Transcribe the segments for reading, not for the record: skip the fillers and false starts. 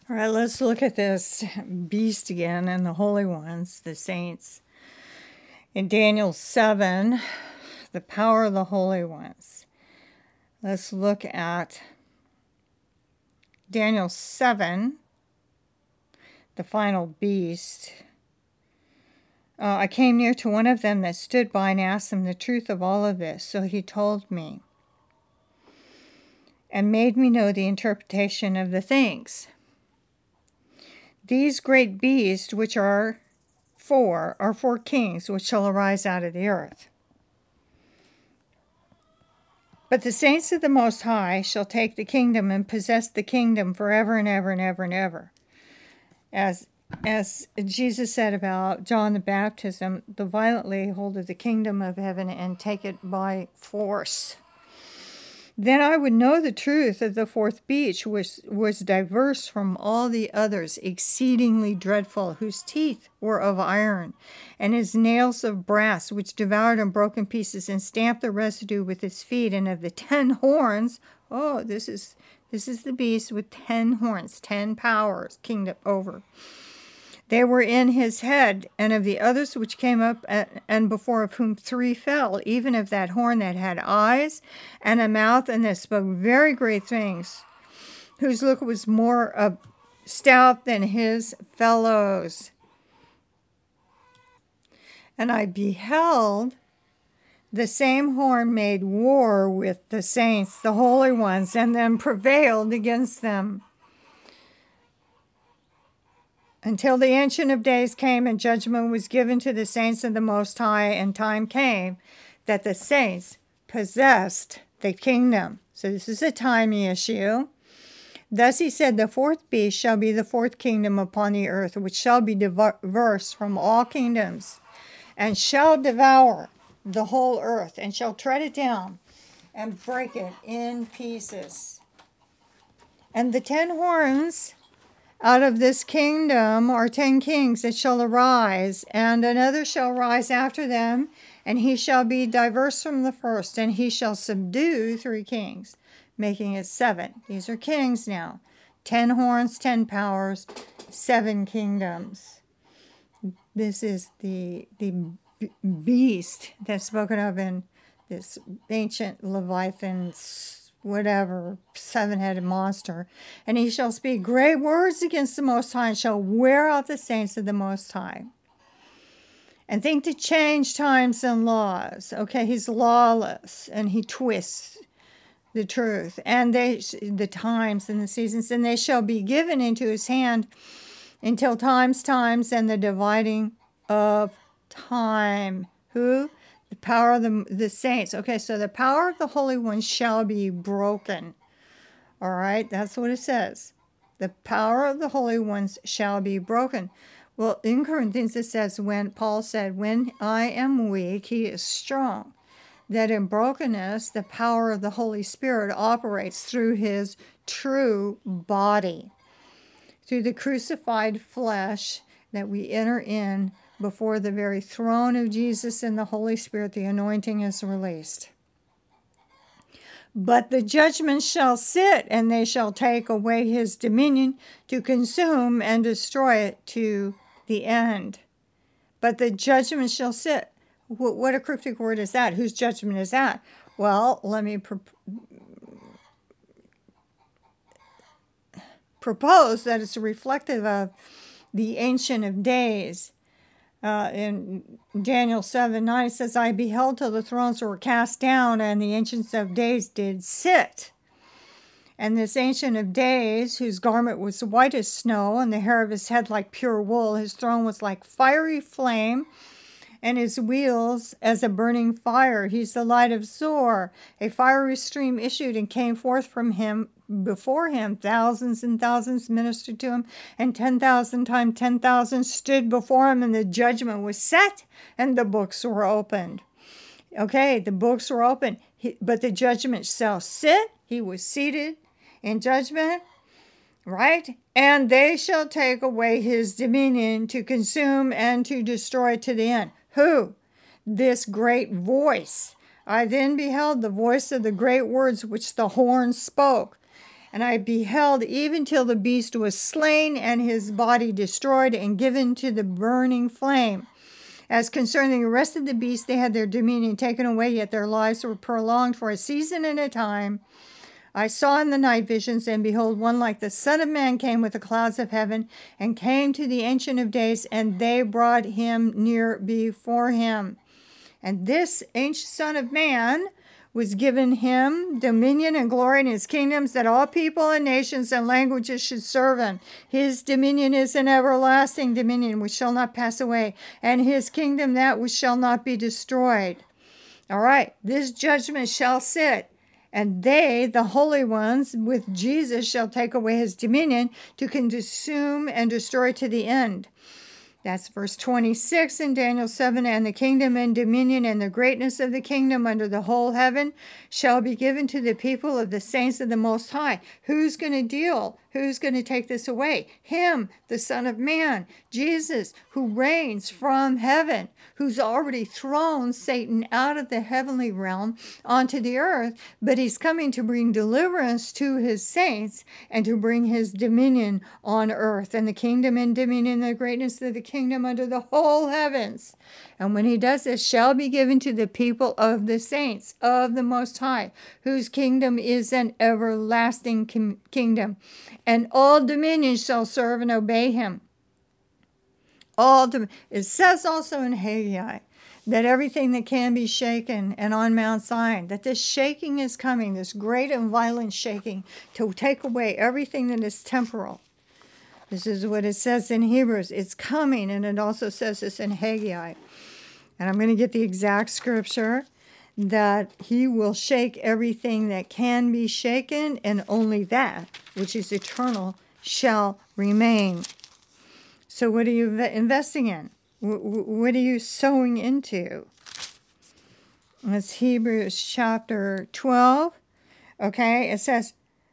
All right, let's look at this beast again and the holy ones, the saints. In Daniel 7, the power of the holy ones. Let's look at Daniel 7, the final beast. I came near to one of them that stood by and asked him the truth of all of this. So he told me and made me know the interpretation of the things. These great beasts, which are four kings which shall arise out of the earth. But the saints of the Most High shall take the kingdom and possess the kingdom forever and ever and ever and ever. As Jesus said about John the Baptism, the violent lay hold of the kingdom of heaven and take it by force. Then I would know the truth of the fourth beast, which was diverse from all the others, exceedingly dreadful, whose teeth were of iron, and his nails of brass, which devoured and broke in pieces, and stamped the residue with his feet. And of the 10 horns, this is the beast with 10 horns, 10 powers, kingdom over. They were in his head, and of the others which came up, and before of whom 3 fell, even of that horn that had eyes and a mouth, and that spoke very great things, whose look was more stout than his fellows. And I beheld the same horn made war with the saints, the holy ones, and then prevailed against them, until the Ancient of Days came and judgment was given to the saints of the Most High, and time came that the saints possessed the kingdom. So this is a time issue. Thus he said, the fourth beast shall be the fourth kingdom upon the earth, which shall be diverse from all kingdoms, and shall devour the whole earth, and shall tread it down and break it in pieces. And the 10 horns out of this kingdom are 10 kings that shall arise, and another shall rise after them, and he shall be diverse from the first, and he shall subdue 3 kings, making it 7. These are kings now. 10 horns, 10 powers, 7 kingdoms. This is the beast that's spoken of in this ancient Leviathan, whatever, 7-headed monster. And he shall speak great words against the Most High, and shall wear out the saints of the Most High, and think to change times and laws. Okay, he's lawless, and he twists the truth, and the times and the seasons, and they shall be given into his hand until times, and the dividing of time. Who? The power of the saints. Okay, so the power of the Holy One shall be broken. All right, that's what it says. The power of the Holy Ones shall be broken. Well, in Corinthians it says, when Paul said, when I am weak, he is strong. That in brokenness, the power of the Holy Spirit operates through his true body, through the crucified flesh that we enter in before the very throne of Jesus and the Holy Spirit. The anointing is released. But the judgment shall sit, and they shall take away his dominion to consume and destroy it to the end. But the judgment shall sit. What a cryptic word is that? Whose judgment is that? Well, let me propose that it's reflective of the Ancient of Days. In Daniel 7:9 it says, I beheld till the thrones were cast down, and the Ancients of Days did sit. And this Ancient of Days, whose garment was white as snow, and the hair of his head like pure wool, his throne was like fiery flame, and his wheels as a burning fire. He's the light of Zor. A fiery stream issued and came forth from him. Before him, thousands and thousands ministered to him, and 10,000 times 10,000 stood before him, and the judgment was set, and the books were opened. Okay, the books were open, but the judgment shall sit. He was seated in judgment, right? And they shall take away his dominion to consume and to destroy to the end. Who? This great voice. I then beheld the voice of the great words which the horn spoke. And I beheld even till the beast was slain and his body destroyed and given to the burning flame. As concerning the rest of the beasts, they had their dominion taken away, yet their lives were prolonged for a season and a time. I saw in the night visions, and behold, one like the Son of Man came with the clouds of heaven, and came to the Ancient of Days, and they brought him near before him. And this ancient Son of Man was given him dominion and glory in his kingdoms, that all people and nations and languages should serve him. His dominion is an everlasting dominion which shall not pass away, and his kingdom that which shall not be destroyed. All right, this judgment shall sit, and they, the holy ones, with Jesus shall take away his dominion to consume and destroy to the end. That's verse 26 in Daniel 7. And the kingdom and dominion and the greatness of the kingdom under the whole heaven shall be given to the people of the saints of the Most High. Who's going to deal? Who's going to take this away? Him, the Son of Man, Jesus, who reigns from heaven, who's already thrown Satan out of the heavenly realm onto the earth, but he's coming to bring deliverance to his saints and to bring his dominion on earth. And the kingdom and dominion and the greatness of the kingdom under the whole heavens. And when he does this, shall be given to the people of the saints of the Most High, whose kingdom is an everlasting kingdom. And all dominions shall serve and obey him. It says also in Haggai that everything that can be shaken, and on Mount Zion, that this shaking is coming, this great and violent shaking, to take away everything that is temporal. This is what it says in Hebrews. It's coming, and it also says this in Haggai. And I'm going to get the exact scripture, that he will shake everything that can be shaken, and only that which is eternal shall remain. So what are you investing in? What are you sowing into? It's Hebrews chapter 12. Okay, it says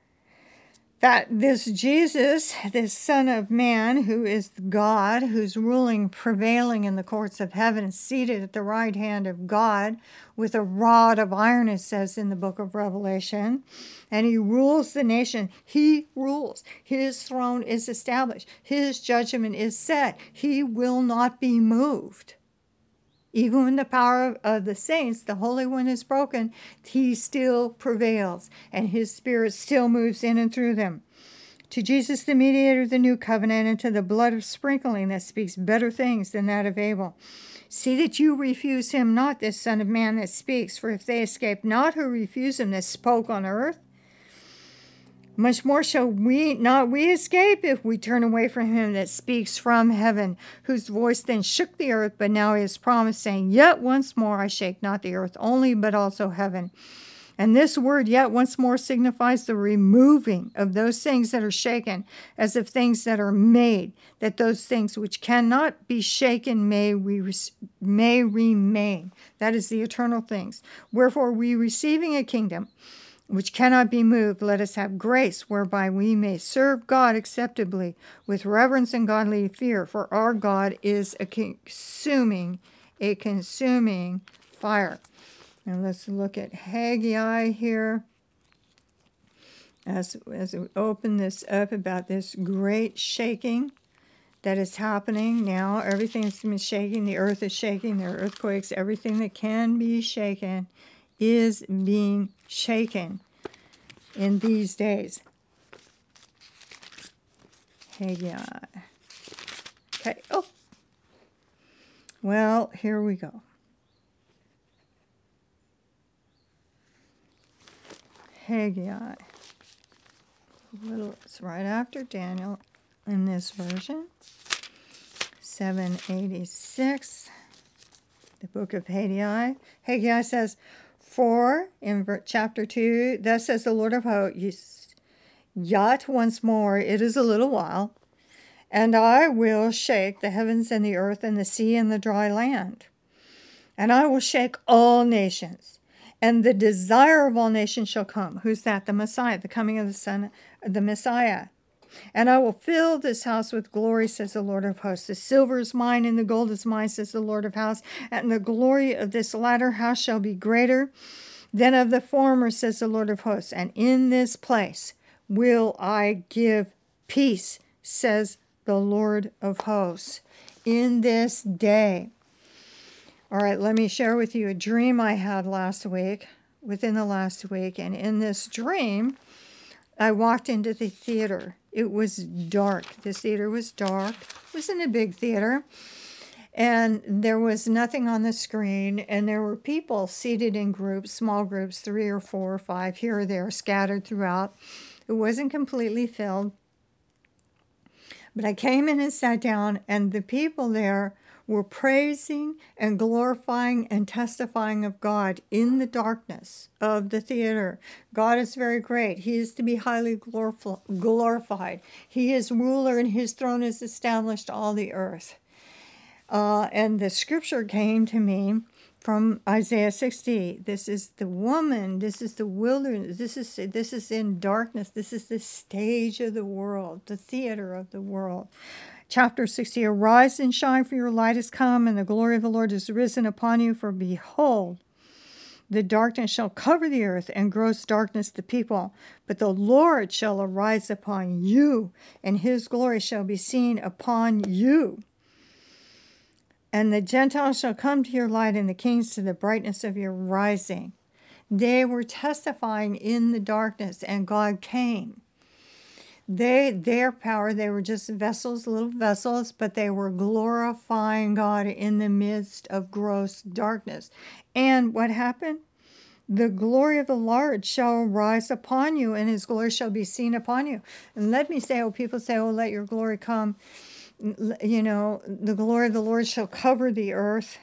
that this Jesus, this Son of Man, who is God, who's ruling, prevailing in the courts of heaven, seated at the right hand of God with a rod of iron, it says in the book of Revelation, and he rules the nation. He rules. His throne is established. His judgment is set. He will not be moved. Even when the power of the saints, the Holy One, is broken, he still prevails, and his spirit still moves in and through them. To Jesus, the mediator of the new covenant, and to the blood of sprinkling that speaks better things than that of Abel. See that you refuse him not, this Son of Man that speaks, for if they escape not who refuse him that spoke on earth, much more shall we escape if we turn away from him that speaks from heaven, whose voice then shook the earth, but now he has promised, saying, Yet once more I shake not the earth only, but also heaven. And this word, yet once more, signifies the removing of those things that are shaken, as of things that are made, that those things which cannot be shaken may remain. That is the eternal things. Wherefore we, receiving a kingdom which cannot be moved, let us have grace whereby we may serve God acceptably with reverence and godly fear, for our God is a consuming fire. And let's look at Haggai here as we open this up about this great shaking that is happening now. Everything has been shaking. The earth is shaking. There are earthquakes. Everything that can be shaken is being shaken in these days. Haggai. Okay. Oh. Well, here we go. Haggai. It's right after Daniel in this version. 786. The book of Haggai. Haggai says, For, in chapter 2, thus says the Lord of hosts, Yet once more it is a little while, and I will shake the heavens and the earth and the sea and the dry land. And I will shake all nations, and the desire of all nations shall come. Who's that? The Messiah, the coming of the Son, the Messiah. And I will fill this house with glory, says the Lord of hosts. The silver is mine and the gold is mine, says the Lord of hosts. And the glory of this latter house shall be greater than of the former, says the Lord of hosts. And in this place will I give peace, says the Lord of hosts, in this day. All right, let me share with you a dream I had within the last week. And in this dream, I walked into the theater. It was dark. This theater was dark. It wasn't a big theater. And there was nothing on the screen. And there were people seated in groups, small groups, 3 or 4 or 5, here or there, scattered throughout. It wasn't completely filled. But I came in and sat down, and the people there were praising and glorifying and testifying of God in the darkness of the theater. God is very great. He is to be highly glorified. He is ruler, and his throne is established all the earth. And the scripture came to me from Isaiah 60. This is the woman. This is the wilderness. This is in darkness. This is the stage of the world, the theater of the world. Chapter 60, arise and shine, for your light is come, and the glory of the Lord is risen upon you. For behold, the darkness shall cover the earth, and gross darkness the people. But the Lord shall arise upon you, and his glory shall be seen upon you. And the Gentiles shall come to your light, and the kings to the brightness of your rising. They were testifying in the darkness, and God came. Their power, they were just vessels, little vessels, but they were glorifying God in the midst of gross darkness. And what happened? The glory of the Lord shall rise upon you, and his glory shall be seen upon you. And let me say, people say, let your glory come. The glory of the Lord shall cover the earth.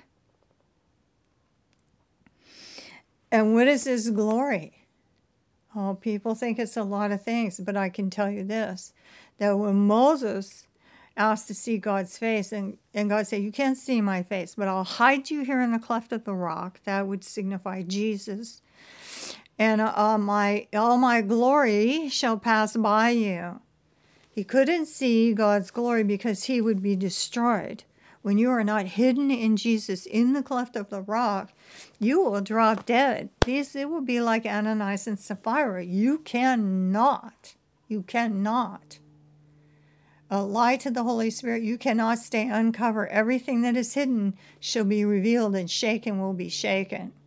And what is his glory? Oh, people think it's a lot of things, but I can tell you this, that when Moses asked to see God's face, and God said, you can't see my face, but I'll hide you here in the cleft of the rock, that would signify Jesus, and all my glory shall pass by you. He couldn't see God's glory because he would be destroyed. When you are not hidden in Jesus in the cleft of the rock, you will drop dead. It will be like Ananias and Sapphira. You cannot lie to the Holy Spirit. You cannot stay uncovered. Everything that is hidden shall be revealed, and shaken will be shaken.